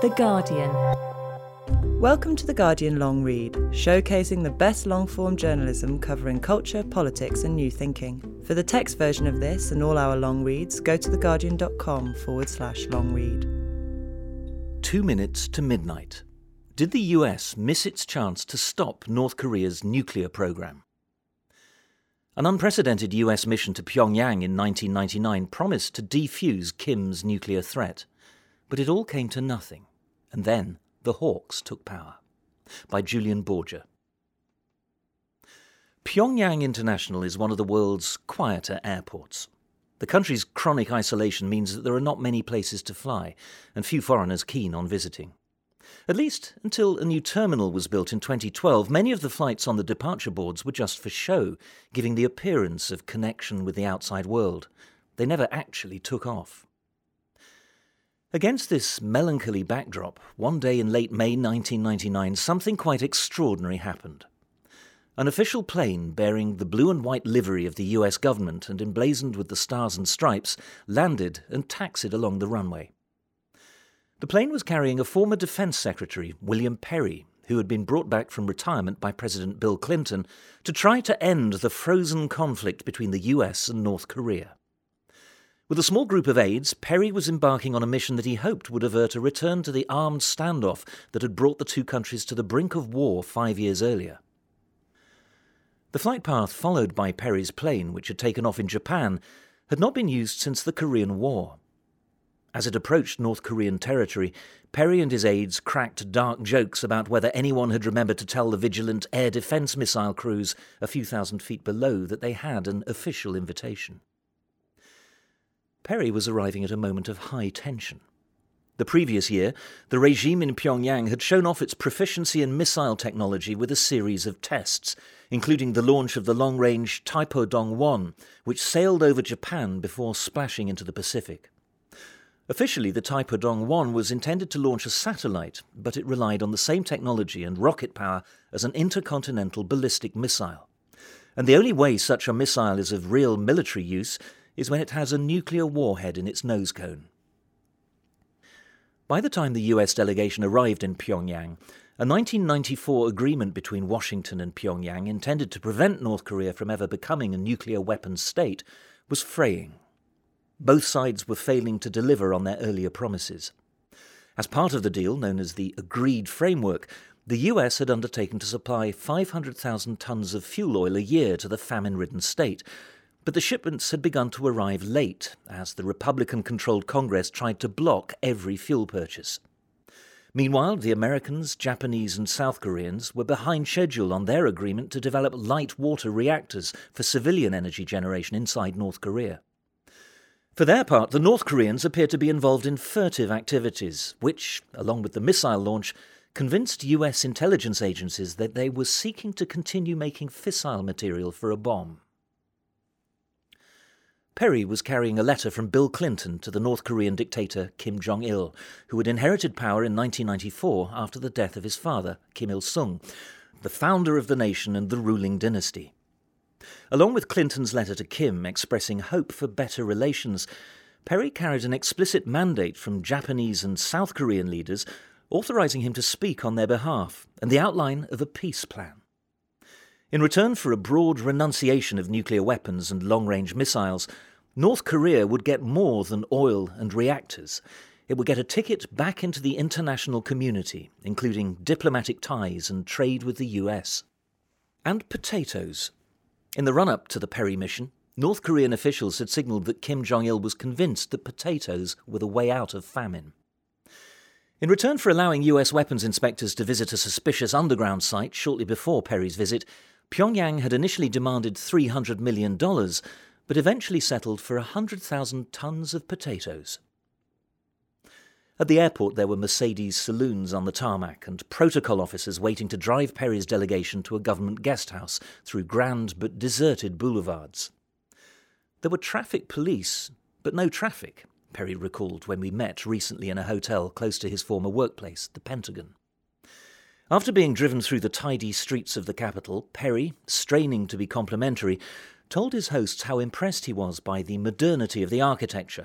The Guardian. Welcome to The Guardian Long Read, showcasing the best long-form journalism covering culture, politics and new thinking. For the text version of this and all our long reads, go to theguardian.com/long read. 2 minutes to midnight. Did the US miss its chance to stop North Korea's nuclear program? An unprecedented US mission to Pyongyang in 1999 promised to defuse Kim's nuclear threat. But it all came to nothing. And then the Hawks took power. By Julian Borger. Pyongyang International is one of the world's quieter airports. The country's chronic isolation means that there are not many places to fly, and few foreigners keen on visiting. At least until a new terminal was built in 2012, many of the flights on the departure boards were just for show, giving the appearance of connection with the outside world. They never actually took off. Against this melancholy backdrop, one day in late May 1999, something quite extraordinary happened. An official plane bearing the blue and white livery of the US government and emblazoned with the stars and stripes landed and taxied along the runway. The plane was carrying a former Defense Secretary, William Perry, who had been brought back from retirement by President Bill Clinton to try to end the frozen conflict between the US and North Korea. With a small group of aides, Perry was embarking on a mission that he hoped would avert a return to the armed standoff that had brought the two countries to the brink of war 5 years earlier. The flight path followed by Perry's plane, which had taken off in Japan, had not been used since the Korean War. As it approached North Korean territory, Perry and his aides cracked dark jokes about whether anyone had remembered to tell the vigilant air defense missile crews a few thousand feet below that they had an official invitation. Perry was arriving at a moment of high tension. The previous year, the regime in Pyongyang had shown off its proficiency in missile technology with a series of tests, including the launch of the long-range Taepodong-1, which sailed over Japan before splashing into the Pacific. Officially, the Taepodong-1 was intended to launch a satellite, but it relied on the same technology and rocket power as an intercontinental ballistic missile. And the only way such a missile is of real military use is when it has a nuclear warhead in its nose cone. By the time the US delegation arrived in Pyongyang, a 1994 agreement between Washington and Pyongyang intended to prevent North Korea from ever becoming a nuclear weapons state was fraying. Both sides were failing to deliver on their earlier promises. As part of the deal, known as the Agreed Framework, the US had undertaken to supply 500,000 tons of fuel oil a year to the famine-ridden state, but the shipments had begun to arrive late as the Republican-controlled Congress tried to block every fuel purchase. Meanwhile, the Americans, Japanese and South Koreans were behind schedule on their agreement to develop light water reactors for civilian energy generation inside North Korea. For their part, the North Koreans appeared to be involved in furtive activities, which, along with the missile launch, convinced US intelligence agencies that they were seeking to continue making fissile material for a bomb. Perry was carrying a letter from Bill Clinton to the North Korean dictator Kim Jong-il, who had inherited power in 1994 after the death of his father, Kim Il-sung, the founder of the nation and the ruling dynasty. Along with Clinton's letter to Kim expressing hope for better relations, Perry carried an explicit mandate from Japanese and South Korean leaders authorizing him to speak on their behalf and the outline of a peace plan. In return for a broad renunciation of nuclear weapons and long-range missiles, North Korea would get more than oil and reactors. It would get a ticket back into the international community, including diplomatic ties and trade with the US. And potatoes. In the run-up to the Perry mission, North Korean officials had signalled that Kim Jong-il was convinced that potatoes were the way out of famine. In return for allowing US weapons inspectors to visit a suspicious underground site shortly before Perry's visit, Pyongyang had initially demanded $300 million, but eventually settled for 100,000 tons of potatoes. At the airport there were Mercedes saloons on the tarmac and protocol officers waiting to drive Perry's delegation to a government guest house through grand but deserted boulevards. There were traffic police, but no traffic, Perry recalled when we met recently in a hotel close to his former workplace, the Pentagon. After being driven through the tidy streets of the capital, Perry, straining to be complimentary, told his hosts how impressed he was by the modernity of the architecture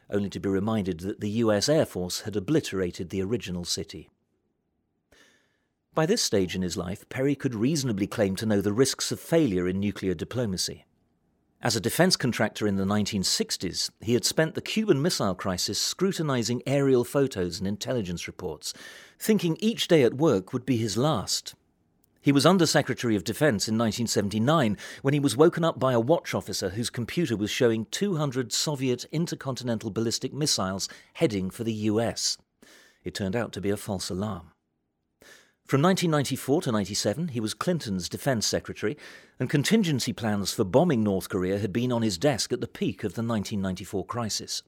only to be reminded that the US Air Force had obliterated the original city. By this stage in his life, Perry could reasonably claim to know the risks of failure in nuclear diplomacy. As a defence contractor in the 1960s, he had spent the Cuban Missile Crisis scrutinising aerial photos and intelligence reports, thinking each day at work would be his last. He was Under-Secretary of Defence in 1979 when he was woken up by a watch officer whose computer was showing 200 Soviet intercontinental ballistic missiles heading for the US. It turned out to be a false alarm. From 1994 to 97, he was Clinton's defence secretary, and contingency plans for bombing North Korea had been on his desk at the peak of the 1994 crisis.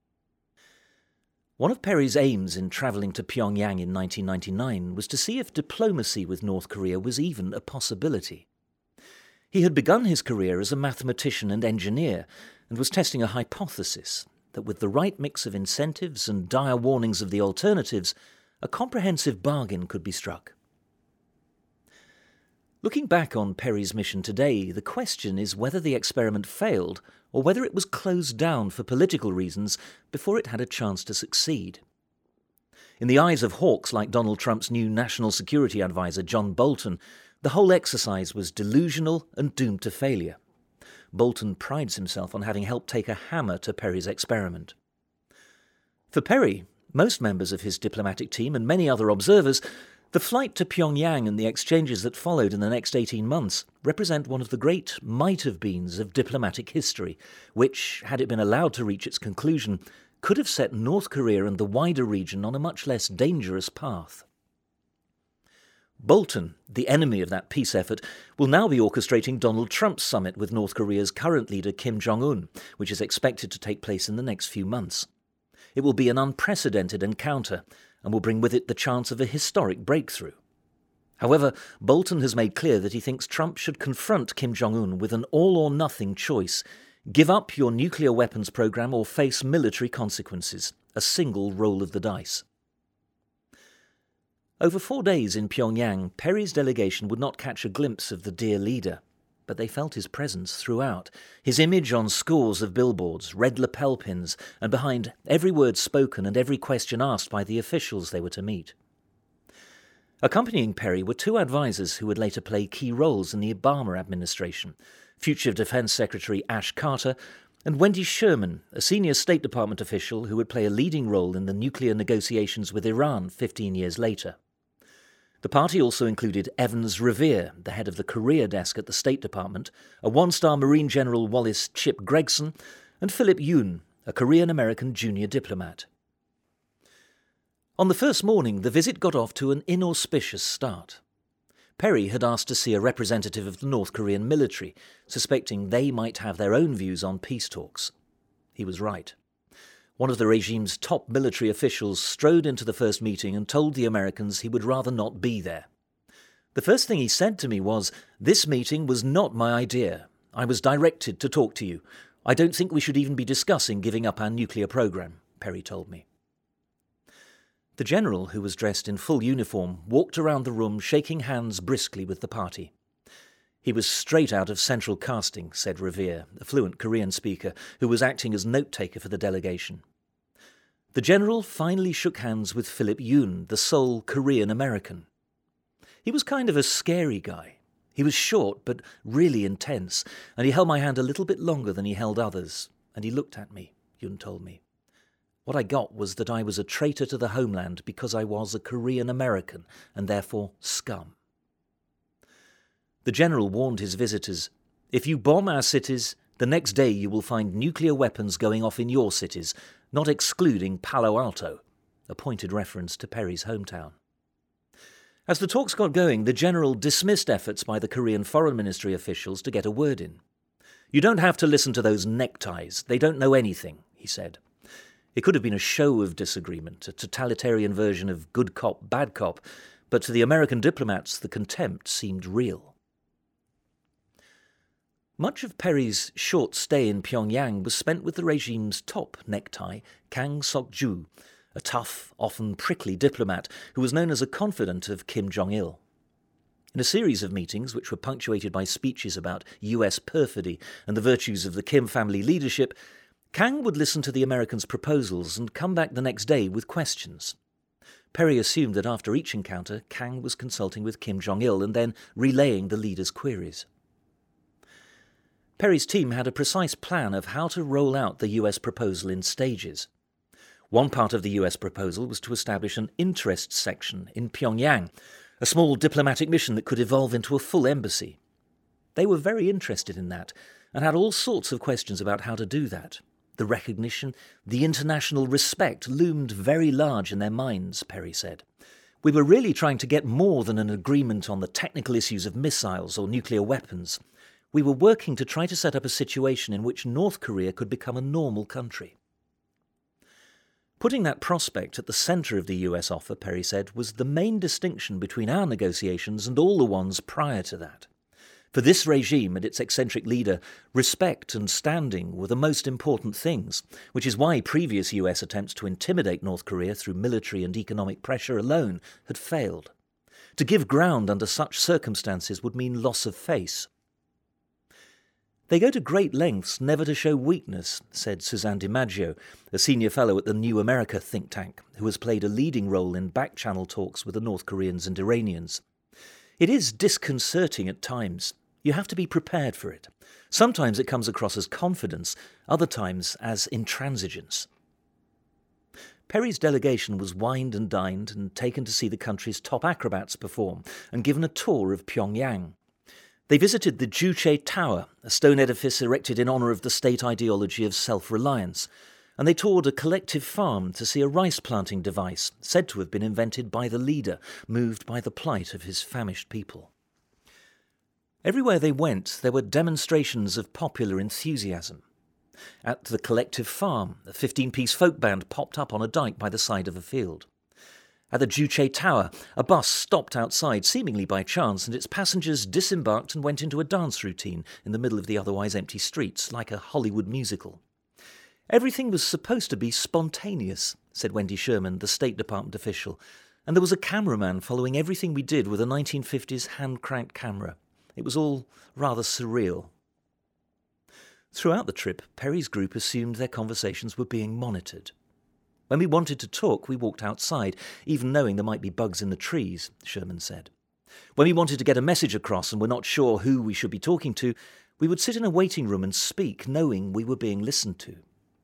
One of Perry's aims in travelling to Pyongyang in 1999 was to see if diplomacy with North Korea was even a possibility. He had begun his career as a mathematician and engineer, and was testing a hypothesis that with the right mix of incentives and dire warnings of the alternatives, a comprehensive bargain could be struck. Looking back on Perry's mission today, the question is whether the experiment failed or whether it was closed down for political reasons before it had a chance to succeed. In the eyes of hawks like Donald Trump's new national security advisor, John Bolton, the whole exercise was delusional and doomed to failure. Bolton prides himself on having helped take a hammer to Perry's experiment. For Perry, most members of his diplomatic team and many other observers, the flight to Pyongyang and the exchanges that followed in the next 18 months represent one of the great might-have-beens of diplomatic history, which, had it been allowed to reach its conclusion, could have set North Korea and the wider region on a much less dangerous path. Bolton, the enemy of that peace effort, will now be orchestrating Donald Trump's summit with North Korea's current leader Kim Jong-un, which is expected to take place in the next few months. It will be an unprecedented encounter and will bring with it the chance of a historic breakthrough. However, Bolton has made clear that he thinks Trump should confront Kim Jong-un with an all-or-nothing choice: give up your nuclear weapons program or face military consequences, a single roll of the dice. Over 4 days in Pyongyang, Perry's delegation would not catch a glimpse of the dear leader, but they felt his presence throughout, his image on scores of billboards, red lapel pins, and behind every word spoken and every question asked by the officials they were to meet. Accompanying Perry were 2 advisers who would later play key roles in the Obama administration, future Defense Secretary Ash Carter and Wendy Sherman, a senior State Department official who would play a leading role in the nuclear negotiations with Iran 15 years later. The party also included Evans Revere, the head of the Korea desk at the State Department, a 1-star Marine General Wallace Chip Gregson, and Philip Yoon, a Korean-American junior diplomat. On the first morning, the visit got off to an inauspicious start. Perry had asked to see a representative of the North Korean military, suspecting they might have their own views on peace talks. He was right. One of the regime's top military officials strode into the first meeting and told the Americans he would rather not be there. The first thing he said to me was, "This meeting was not my idea. I was directed to talk to you. I don't think we should even be discussing giving up our nuclear program," Perry told me. The general, who was dressed in full uniform, walked around the room shaking hands briskly with the party. He was straight out of Central Casting, said Revere, a fluent Korean speaker, who was acting as note-taker for the delegation. The general finally shook hands with Philip Yoon, the sole Korean-American. He was kind of a scary guy. He was short, but really intense, and he held my hand a little bit longer than he held others, and he looked at me, Yoon told me. What I got was that I was a traitor to the homeland because I was a Korean-American, and therefore scum. The general warned his visitors, "If you bomb our cities, the next day you will find nuclear weapons going off in your cities, not excluding Palo Alto," a pointed reference to Perry's hometown. As the talks got going, the general dismissed efforts by the Korean Foreign Ministry officials to get a word in. "You don't have to listen to those neckties. They don't know anything," he said. It could have been a show of disagreement, a totalitarian version of good cop, bad cop, but to the American diplomats the contempt seemed real. Much of Perry's short stay in Pyongyang was spent with the regime's top necktie, Kang Sok-ju, a tough, often prickly diplomat who was known as a confidant of Kim Jong-il. In a series of meetings, which were punctuated by speeches about US perfidy and the virtues of the Kim family leadership, Kang would listen to the Americans' proposals and come back the next day with questions. Perry assumed that after each encounter, Kang was consulting with Kim Jong-il and then relaying the leader's queries. Perry's team had a precise plan of how to roll out the US proposal in stages. One part of the US proposal was to establish an interests section in Pyongyang, a small diplomatic mission that could evolve into a full embassy. They were very interested in that and had all sorts of questions about how to do that. The recognition, the international respect loomed very large in their minds, Perry said. We were really trying to get more than an agreement on the technical issues of missiles or nuclear weapons. We were working to try to set up a situation in which North Korea could become a normal country. Putting that prospect at the centre of the US offer, Perry said, was the main distinction between our negotiations and all the ones prior to that. For this regime and its eccentric leader, respect and standing were the most important things, which is why previous US attempts to intimidate North Korea through military and economic pressure alone had failed. To give ground under such circumstances would mean loss of face. They go to great lengths never to show weakness, said Suzanne DiMaggio, a senior fellow at the New America think tank, who has played a leading role in back-channel talks with the North Koreans and Iranians. It is disconcerting at times. You have to be prepared for it. Sometimes it comes across as confidence, other times as intransigence. Perry's delegation was wined and dined and taken to see the country's top acrobats perform and given a tour of Pyongyang. They visited the Juche Tower, a stone edifice erected in honour of the state ideology of self-reliance, and they toured a collective farm to see a rice-planting device said to have been invented by the leader, moved by the plight of his famished people. Everywhere they went, there were demonstrations of popular enthusiasm. At the collective farm, a 15-piece folk band popped up on a dike by the side of a field. At the Juche Tower, a bus stopped outside, seemingly by chance, and its passengers disembarked and went into a dance routine in the middle of the otherwise empty streets, like a Hollywood musical. Everything was supposed to be spontaneous, said Wendy Sherman, the State Department official, and there was a cameraman following everything we did with a 1950s hand-cranked camera. It was all rather surreal. Throughout the trip, Perry's group assumed their conversations were being monitored. When we wanted to talk, we walked outside, even knowing there might be bugs in the trees, Sherman said. When we wanted to get a message across and were not sure who we should be talking to, we would sit in a waiting room and speak, knowing we were being listened to.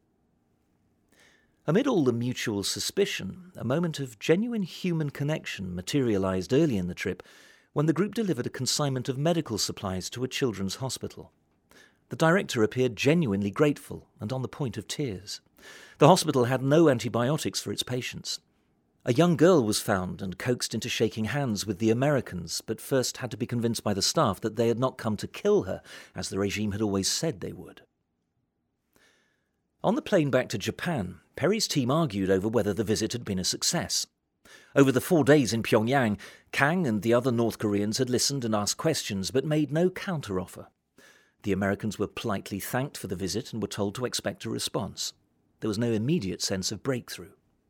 Amid all the mutual suspicion, a moment of genuine human connection materialised early in the trip when the group delivered a consignment of medical supplies to a children's hospital. The director appeared genuinely grateful and on the point of tears. The hospital had no antibiotics for its patients. A young girl was found and coaxed into shaking hands with the Americans, but first had to be convinced by the staff that they had not come to kill her, as the regime had always said they would. On the plane back to Japan, Perry's team argued over whether the visit had been a success. Over the 4 days in Pyongyang, Kang and the other North Koreans had listened and asked questions, but made no counteroffer. The Americans were politely thanked for the visit and were told to expect a response. There was no immediate sense of breakthrough.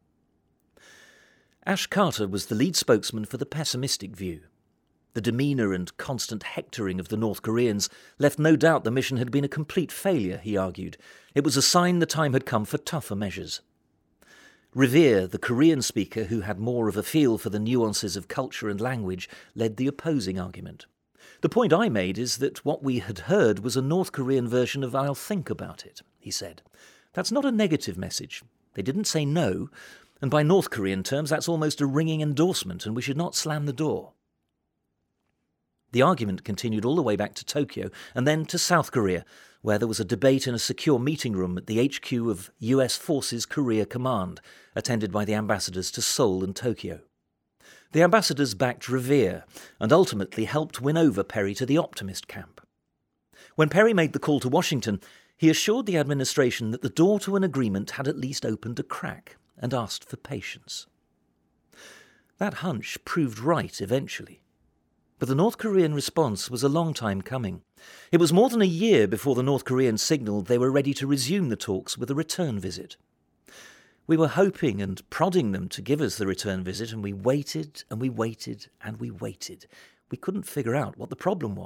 Ash Carter was the lead spokesman for the pessimistic view. The demeanour and constant hectoring of the North Koreans left no doubt the mission had been a complete failure, he argued. It was a sign the time had come for tougher measures. Revere, the Korean speaker who had more of a feel for the nuances of culture and language, led the opposing argument. The point I made is that what we had heard was a North Korean version of "I'll think about it," he said. That's not a negative message. They didn't say no, and by North Korean terms that's almost a ringing endorsement, and we should not slam the door. The argument continued all the way back to Tokyo and then to South Korea, where there was a debate in a secure meeting room at the HQ of US Forces Korea Command, attended by the ambassadors to Seoul and Tokyo. The ambassadors backed Revere and ultimately helped win over Perry to the optimist camp. When Perry made the call to Washington, he assured the administration that the door to an agreement had at least opened a crack and asked for patience. That hunch proved right eventually. But the North Korean response was a long time coming. It was more than a year before the North Koreans signalled they were ready to resume the talks with a return visit. We were hoping and prodding them to give us the return visit, and we waited and we waited and we waited. We couldn't figure out what the problem was,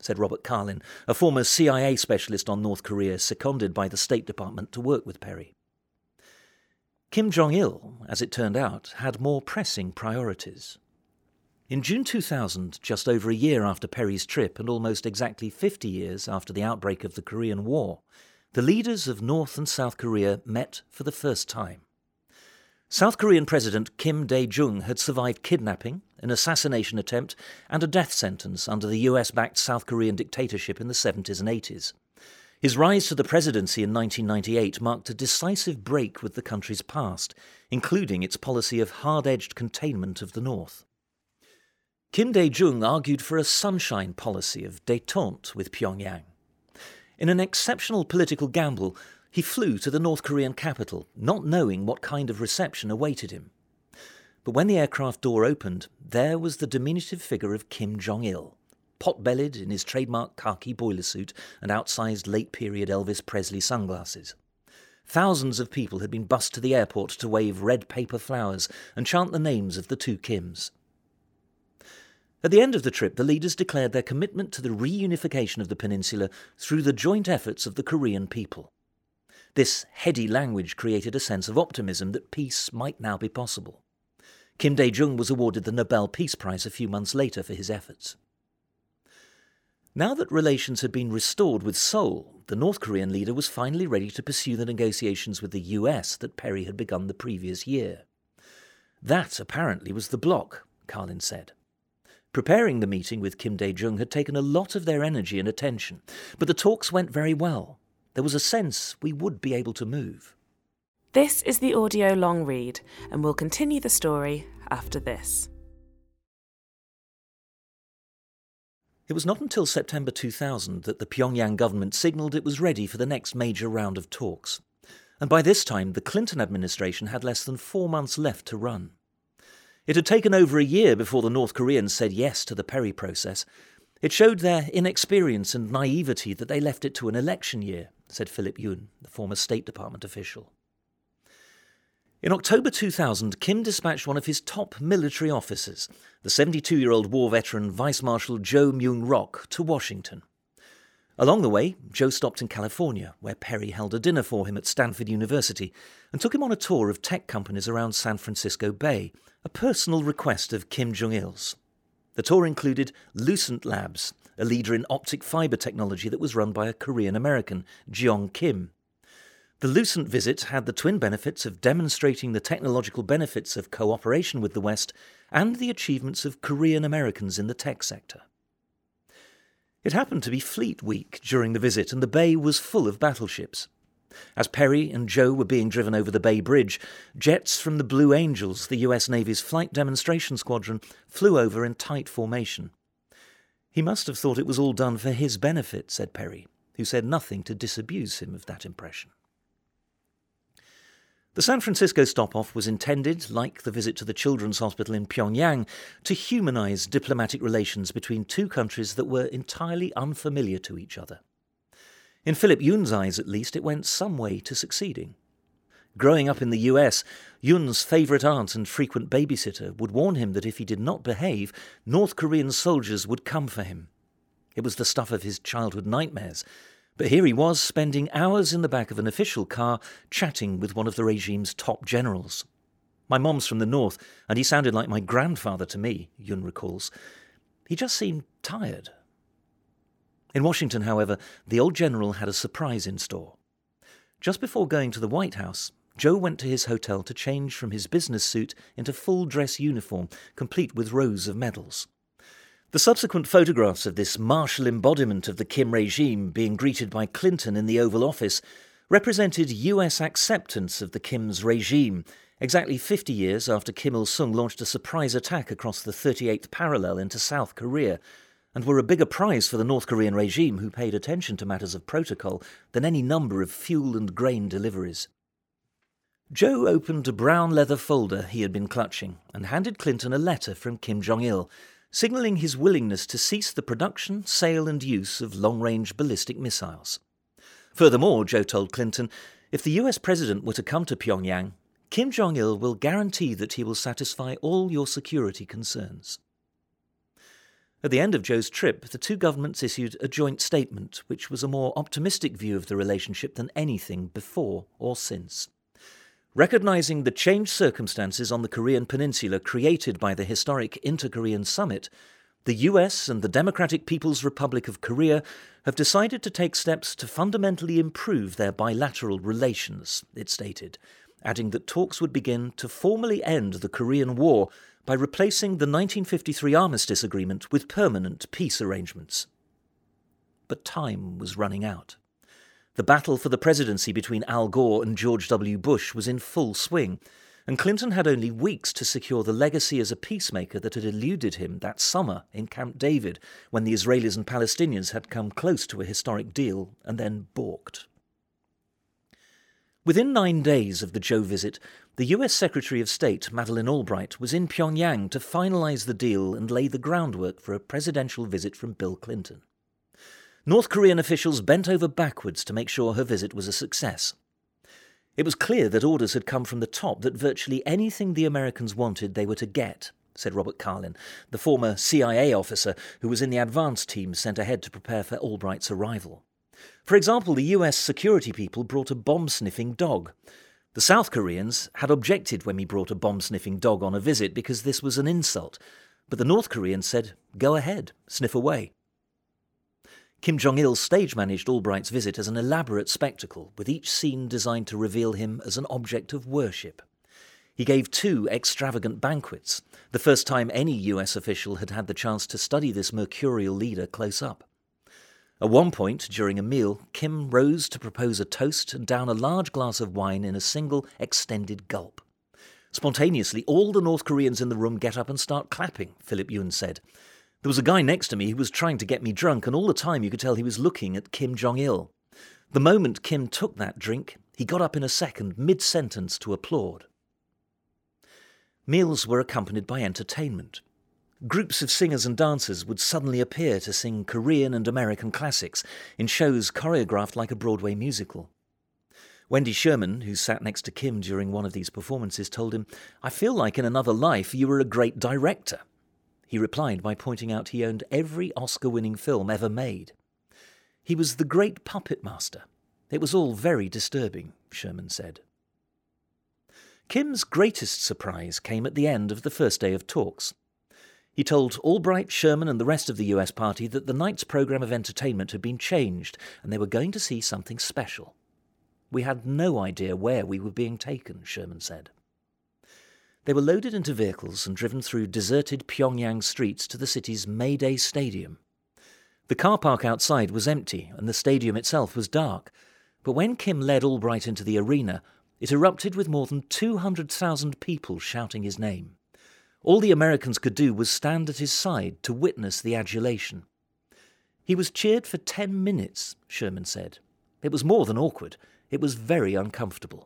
said Robert Carlin, a former CIA specialist on North Korea seconded by the State Department to work with Perry. Kim Jong-il, as it turned out, had more pressing priorities. In June 2000, just over a year after Perry's trip and almost exactly 50 years after the outbreak of the Korean War, the leaders of North and South Korea met for the first time. South Korean President Kim Dae-jung had survived kidnapping, an assassination attempt, and a death sentence under the US-backed South Korean dictatorship in the 70s and 80s. His rise to the presidency in 1998 marked a decisive break with the country's past, including its policy of hard-edged containment of the North. Kim Dae-jung argued for a sunshine policy of détente with Pyongyang. In an exceptional political gamble, he flew to the North Korean capital, not knowing what kind of reception awaited him. But when the aircraft door opened, there was the diminutive figure of Kim Jong-il, pot-bellied in his trademark khaki boiler suit and outsized late-period Elvis Presley sunglasses. Thousands of people had been bussed to the airport to wave red paper flowers and chant the names of the two Kims. At the end of the trip, the leaders declared their commitment to the reunification of the peninsula through the joint efforts of the Korean people. This heady language created a sense of optimism that peace might now be possible. Kim Dae-jung was awarded the Nobel Peace Prize a few months later for his efforts. Now that relations had been restored with Seoul, the North Korean leader was finally ready to pursue the negotiations with the US that Perry had begun the previous year. That, apparently, was the block, Carlin said. Preparing the meeting with Kim Dae-jung had taken a lot of their energy and attention, but the talks went very well. There was a sense we would be able to move. This is the audio long read, and we'll continue the story after this. It was not until September 2000 that the Pyongyang government signalled it was ready for the next major round of talks. And by this time, the Clinton administration had less than 4 months left to run. It had taken over a year before the North Koreans said yes to the Perry process. It showed their inexperience and naivety that they left it to an election year, said Philip Yoon, the former State Department official. In October 2000, Kim dispatched one of his top military officers, the 72-year-old war veteran Vice Marshal Jo Myung-rok, to Washington. Along the way, Joe stopped in California, where Perry held a dinner for him at Stanford University, and took him on a tour of tech companies around San Francisco Bay, a personal request of Kim Jong-il's. The tour included Lucent Labs, a leader in optic fibre technology that was run by a Korean-American, Jeong Kim. The Lucent visit had the twin benefits of demonstrating the technological benefits of cooperation with the West and the achievements of Korean Americans in the tech sector. It happened to be Fleet Week during the visit, and the bay was full of battleships. As Perry and Joe were being driven over the Bay Bridge, jets from the Blue Angels, the US Navy's flight demonstration squadron, flew over in tight formation. He must have thought it was all done for his benefit, said Perry, who said nothing to disabuse him of that impression. The San Francisco stop-off was intended, like the visit to the Children's Hospital in Pyongyang, to humanize diplomatic relations between two countries that were entirely unfamiliar to each other. In Philip Yoon's eyes, at least, it went some way to succeeding. Growing up in the US, Yoon's favourite aunt and frequent babysitter would warn him that if he did not behave, North Korean soldiers would come for him. It was the stuff of his childhood nightmares. But here he was, spending hours in the back of an official car, chatting with one of the regime's top generals. My mom's from the north, and he sounded like my grandfather to me, Yoon recalls. He just seemed tired. In Washington, however, the old general had a surprise in store. Just before going to the White House, Joe went to his hotel to change from his business suit into full dress uniform, complete with rows of medals. The subsequent photographs of this martial embodiment of the Kim regime being greeted by Clinton in the Oval Office represented US acceptance of the Kim's regime, exactly 50 years after Kim Il-sung launched a surprise attack across the 38th parallel into South Korea, and were a bigger prize for the North Korean regime, who paid attention to matters of protocol, than any number of fuel and grain deliveries. Joe opened a brown leather folder he had been clutching and handed Clinton a letter from Kim Jong-il, signalling his willingness to cease the production, sale and use of long-range ballistic missiles. Furthermore, Joe told Clinton, if the US president were to come to Pyongyang, Kim Jong-il will guarantee that he will satisfy all your security concerns. At the end of Joe's trip, the two governments issued a joint statement, which was a more optimistic view of the relationship than anything before or since. Recognising the changed circumstances on the Korean peninsula created by the historic Inter-Korean Summit, the US and the Democratic People's Republic of Korea have decided to take steps to fundamentally improve their bilateral relations, it stated, adding that talks would begin to formally end the Korean War by replacing the 1953 armistice agreement with permanent peace arrangements. But time was running out. The battle for the presidency between Al Gore and George W. Bush was in full swing, and Clinton had only weeks to secure the legacy as a peacemaker that had eluded him that summer in Camp David, when the Israelis and Palestinians had come close to a historic deal and then balked. Within 9 days of the Joe visit, the US Secretary of State, Madeleine Albright, was in Pyongyang to finalise the deal and lay the groundwork for a presidential visit from Bill Clinton. North Korean officials bent over backwards to make sure her visit was a success. It was clear that orders had come from the top that virtually anything the Americans wanted they were to get, said Robert Carlin, the former CIA officer who was in the advance team sent ahead to prepare for Albright's arrival. For example, the US security people brought a bomb-sniffing dog. The South Koreans had objected when we brought a bomb-sniffing dog on a visit because this was an insult, but the North Koreans said, "Go ahead, sniff away." Kim Jong-il stage-managed Albright's visit as an elaborate spectacle, with each scene designed to reveal him as an object of worship. He gave 2 extravagant banquets, the first time any US official had had the chance to study this mercurial leader close up. At one point, during a meal, Kim rose to propose a toast and down a large glass of wine in a single, extended gulp. Spontaneously, all the North Koreans in the room get up and start clapping, Philip Yoon said. There was a guy next to me who was trying to get me drunk, and all the time you could tell he was looking at Kim Jong-il. The moment Kim took that drink, he got up in a second, mid-sentence, to applaud. Meals were accompanied by entertainment. Groups of singers and dancers would suddenly appear to sing Korean and American classics in shows choreographed like a Broadway musical. Wendy Sherman, who sat next to Kim during one of these performances, told him, "I feel like in another life you were a great director." He replied by pointing out he owned every Oscar-winning film ever made. He was the great puppet master. It was all very disturbing, Sherman said. Kim's greatest surprise came at the end of the first day of talks. He told Albright, Sherman and the rest of the US party that the night's programme of entertainment had been changed and they were going to see something special. "We had no idea where we were being taken," Sherman said. They were loaded into vehicles and driven through deserted Pyongyang streets to the city's May Day Stadium. The car park outside was empty and the stadium itself was dark, but when Kim led Albright into the arena, it erupted with more than 200,000 people shouting his name. All the Americans could do was stand at his side to witness the adulation. "He was cheered for 10 minutes, Sherman said. "It was more than awkward. It was very uncomfortable."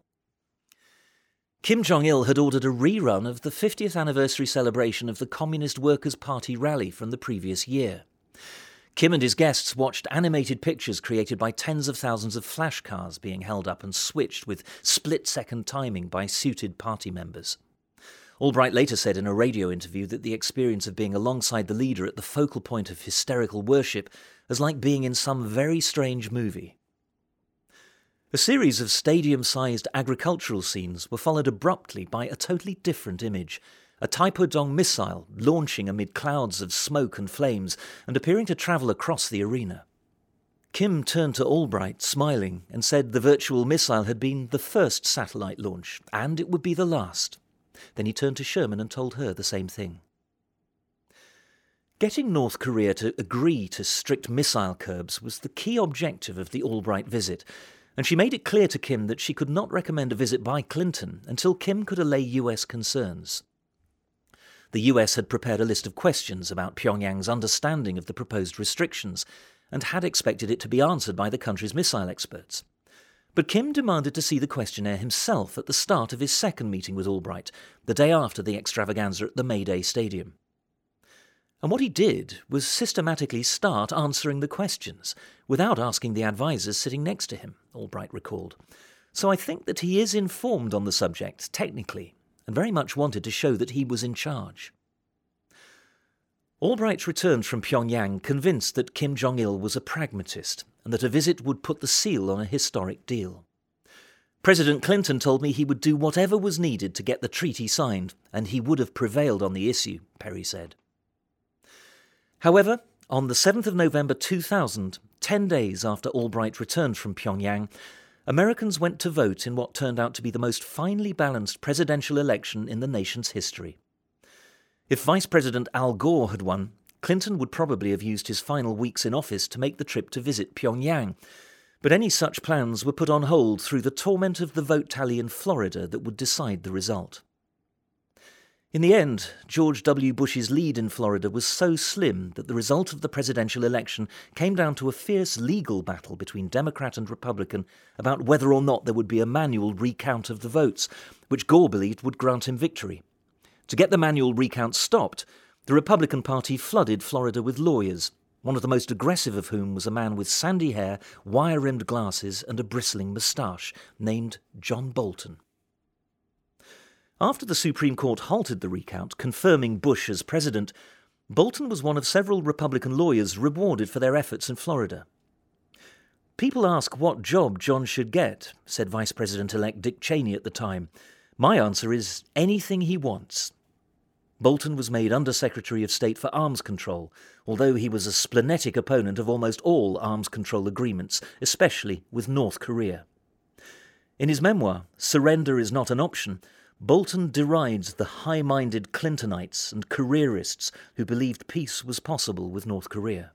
Kim Jong-il had ordered a rerun of the 50th anniversary celebration of the Communist Workers' Party rally from the previous year. Kim and his guests watched animated pictures created by tens of thousands of flashcards being held up and switched with split-second timing by suited party members. Albright later said in a radio interview that the experience of being alongside the leader at the focal point of hysterical worship was like being in some very strange movie. A series of stadium-sized agricultural scenes were followed abruptly by a totally different image, a Taepodong missile launching amid clouds of smoke and flames and appearing to travel across the arena. Kim turned to Albright, smiling, and said the virtual missile had been the first satellite launch, and it would be the last. Then he turned to Sherman and told her the same thing. Getting North Korea to agree to strict missile curbs was the key objective of the Albright visit, and she made it clear to Kim that she could not recommend a visit by Clinton until Kim could allay US concerns. The US had prepared a list of questions about Pyongyang's understanding of the proposed restrictions and had expected it to be answered by the country's missile experts. But Kim demanded to see the questionnaire himself at the start of his second meeting with Albright, the day after the extravaganza at the May Day Stadium. And what he did was systematically start answering the questions, without asking the advisers sitting next to him, Albright recalled. So I think that he is informed on the subject, technically, and very much wanted to show that he was in charge. Albright returned from Pyongyang convinced that Kim Jong-il was a pragmatist and that a visit would put the seal on a historic deal. President Clinton told me he would do whatever was needed to get the treaty signed, and he would have prevailed on the issue, Perry said. However, on the 7th of November 2000, 10 days after Albright returned from Pyongyang, Americans went to vote in what turned out to be the most finely balanced presidential election in the nation's history. If Vice President Al Gore had won, Clinton would probably have used his final weeks in office to make the trip to visit Pyongyang, but any such plans were put on hold through the torment of the vote tally in Florida that would decide the result. In the end, George W. Bush's lead in Florida was so slim that the result of the presidential election came down to a fierce legal battle between Democrat and Republican about whether or not there would be a manual recount of the votes, which Gore believed would grant him victory. To get the manual recount stopped, the Republican Party flooded Florida with lawyers, one of the most aggressive of whom was a man with sandy hair, wire-rimmed glasses and a bristling moustache, named John Bolton. After the Supreme Court halted the recount, confirming Bush as president, Bolton was one of several Republican lawyers rewarded for their efforts in Florida. "People ask what job John should get," said Vice President-elect Dick Cheney at the time. "My answer is anything he wants." Bolton was made Under-Secretary of State for Arms Control, although he was a splenetic opponent of almost all arms control agreements, especially with North Korea. In his memoir, Surrender is Not an Option, Bolton derides the high-minded Clintonites and careerists who believed peace was possible with North Korea.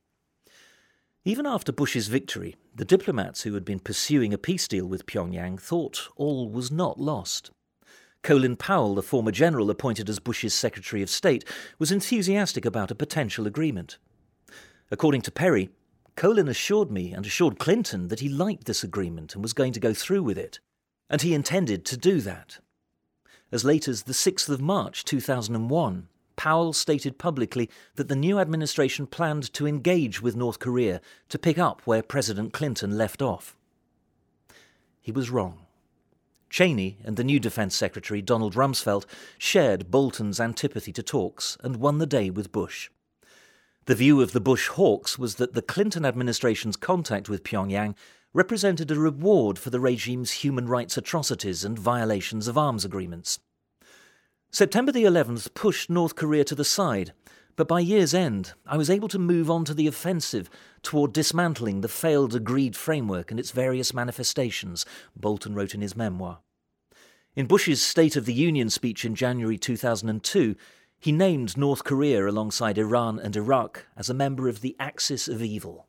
Even after Bush's victory, the diplomats who had been pursuing a peace deal with Pyongyang thought all was not lost. Colin Powell, the former general appointed as Bush's Secretary of State, was enthusiastic about a potential agreement. According to Perry, Colin assured me and assured Clinton that he liked this agreement and was going to go through with it, and he intended to do that. As late as the 6th of March 2001, Powell stated publicly that the new administration planned to engage with North Korea to pick up where President Clinton left off. He was wrong. Cheney and the new Defense Secretary, Donald Rumsfeld, shared Bolton's antipathy to talks and won the day with Bush. The view of the Bush hawks was that the Clinton administration's contact with Pyongyang represented a reward for the regime's human rights atrocities and violations of arms agreements. September the 11th pushed North Korea to the side, but by year's end I was able to move on to the offensive toward dismantling the failed agreed framework and its various manifestations, Bolton wrote in his memoir. In Bush's State of the Union speech in January 2002, he named North Korea alongside Iran and Iraq as a member of the Axis of Evil.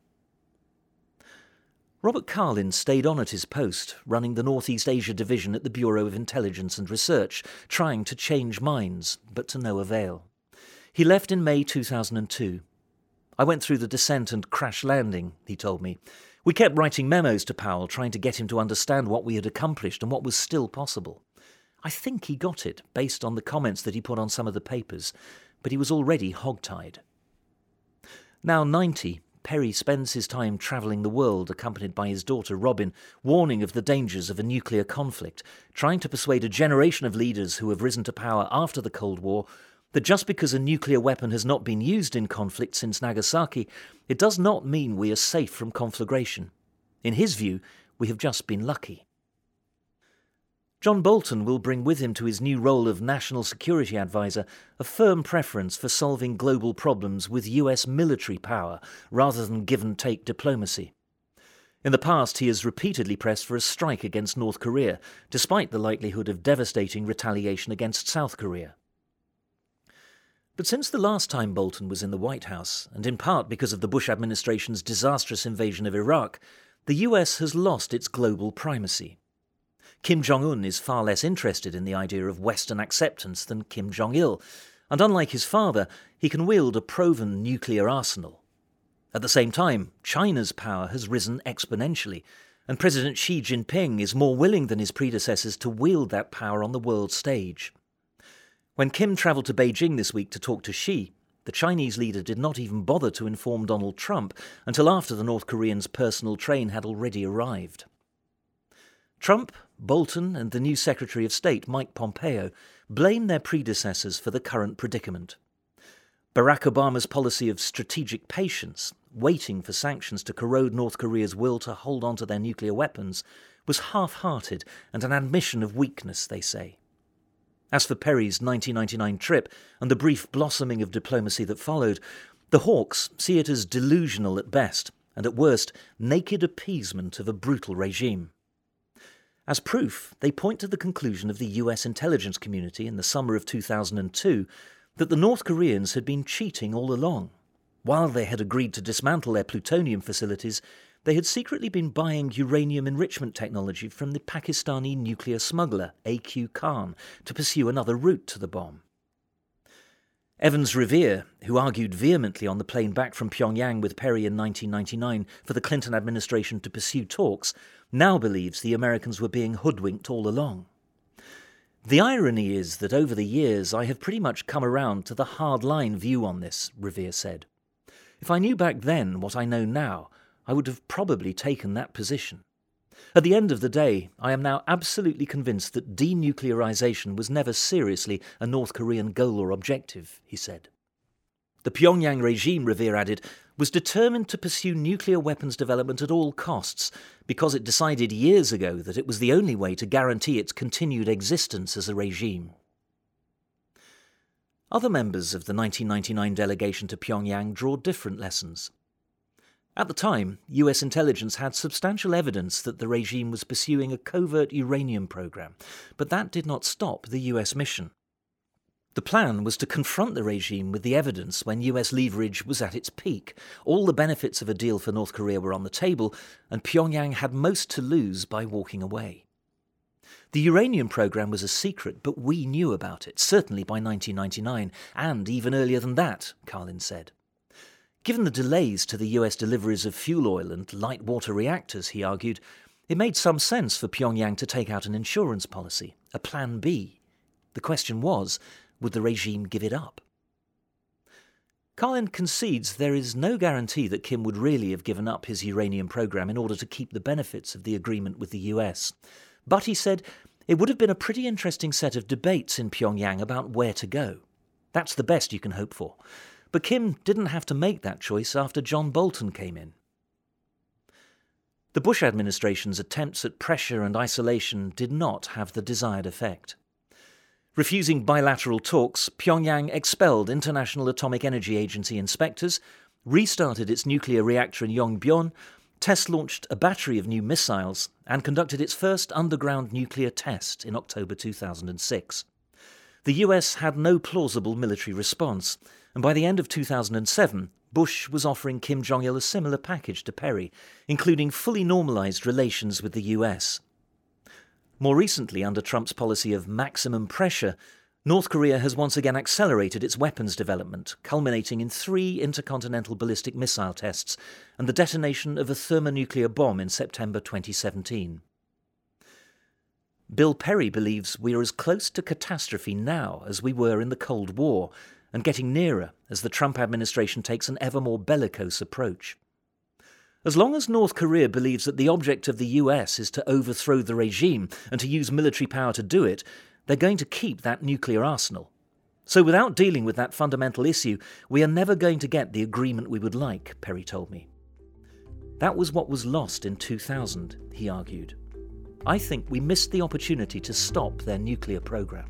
Robert Carlin stayed on at his post, running the Northeast Asia Division at the Bureau of Intelligence and Research, trying to change minds, but to no avail. He left in May 2002. "I went through the descent and crash landing," he told me. "We kept writing memos to Powell, trying to get him to understand what we had accomplished and what was still possible. I think he got it, based on the comments that he put on some of the papers, but he was already hogtied." Now 90, Perry spends his time travelling the world accompanied by his daughter Robin, warning of the dangers of a nuclear conflict, trying to persuade a generation of leaders who have risen to power after the Cold War that just because a nuclear weapon has not been used in conflict since Nagasaki, it does not mean we are safe from conflagration. In his view, we have just been lucky. John Bolton will bring with him to his new role of National Security Advisor a firm preference for solving global problems with US military power rather than give-and-take diplomacy. In the past, he has repeatedly pressed for a strike against North Korea, despite the likelihood of devastating retaliation against South Korea. But since the last time Bolton was in the White House, and in part because of the Bush administration's disastrous invasion of Iraq, the US has lost its global primacy. Kim Jong-un is far less interested in the idea of Western acceptance than Kim Jong-il, and unlike his father, he can wield a proven nuclear arsenal. At the same time, China's power has risen exponentially, and President Xi Jinping is more willing than his predecessors to wield that power on the world stage. When Kim travelled to Beijing this week to talk to Xi, the Chinese leader did not even bother to inform Donald Trump until after the North Korean's personal train had already arrived. Trump, Bolton and the new Secretary of State, Mike Pompeo, blame their predecessors for the current predicament. Barack Obama's policy of strategic patience, waiting for sanctions to corrode North Korea's will to hold on to their nuclear weapons, was half-hearted and an admission of weakness, they say. As for Perry's 1999 trip and the brief blossoming of diplomacy that followed, the Hawks see it as delusional at best and at worst naked appeasement of a brutal regime. As proof, they point to the conclusion of the US intelligence community in the summer of 2002 that the North Koreans had been cheating all along. While they had agreed to dismantle their plutonium facilities, they had secretly been buying uranium enrichment technology from the Pakistani nuclear smuggler A.Q. Khan to pursue another route to the bomb. Evans Revere, who argued vehemently on the plane back from Pyongyang with Perry in 1999 for the Clinton administration to pursue talks, now believes the Americans were being hoodwinked all along. The irony is that over the years I have pretty much come around to the hard-line view on this, Revere said. If I knew back then what I know now, I would have probably taken that position. At the end of the day, I am now absolutely convinced that denuclearization was never seriously a North Korean goal or objective, he said. The Pyongyang regime, Revere added, was determined to pursue nuclear weapons development at all costs because it decided years ago that it was the only way to guarantee its continued existence as a regime. Other members of the 1999 delegation to Pyongyang draw different lessons. At the time, US intelligence had substantial evidence that the regime was pursuing a covert uranium program, but that did not stop the US mission. The plan was to confront the regime with the evidence when US leverage was at its peak. All the benefits of a deal for North Korea were on the table, and Pyongyang had most to lose by walking away. The uranium program was a secret, but we knew about it, certainly by 1999, and even earlier than that, Carlin said. Given the delays to the US deliveries of fuel oil and light water reactors, he argued, it made some sense for Pyongyang to take out an insurance policy, a Plan B. The question was, would the regime give it up? Carlin concedes there is no guarantee that Kim would really have given up his uranium program in order to keep the benefits of the agreement with the US. But he said it would have been a pretty interesting set of debates in Pyongyang about where to go. That's the best you can hope for. But Kim didn't have to make that choice after John Bolton came in. The Bush administration's attempts at pressure and isolation did not have the desired effect. Refusing bilateral talks, Pyongyang expelled International Atomic Energy Agency inspectors, restarted its nuclear reactor in Yongbyon, test-launched a battery of new missiles, and conducted its first underground nuclear test in October 2006. The US had no plausible military response, and by the end of 2007, Bush was offering Kim Jong-il a similar package to Perry, including fully normalised relations with the US. More recently, under Trump's policy of maximum pressure, North Korea has once again accelerated its weapons development, culminating in 3 intercontinental ballistic missile tests and the detonation of a thermonuclear bomb in September 2017. Bill Perry believes we are as close to catastrophe now as we were in the Cold War, and getting nearer as the Trump administration takes an ever more bellicose approach. As long as North Korea believes that the object of the US is to overthrow the regime and to use military power to do it, they're going to keep that nuclear arsenal. So without dealing with that fundamental issue, we are never going to get the agreement we would like, Perry told me. That was what was lost in 2000, he argued. I think we missed the opportunity to stop their nuclear program.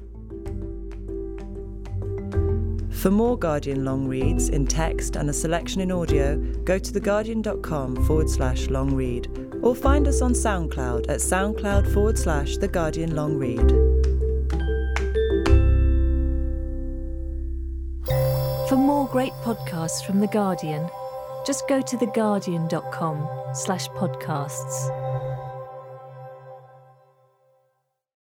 For more Guardian long reads in text and a selection in audio, go to theguardian.com/long read or find us on SoundCloud at SoundCloud/The Guardian Long Read. For more great podcasts from The Guardian, just go to theguardian.com/podcasts.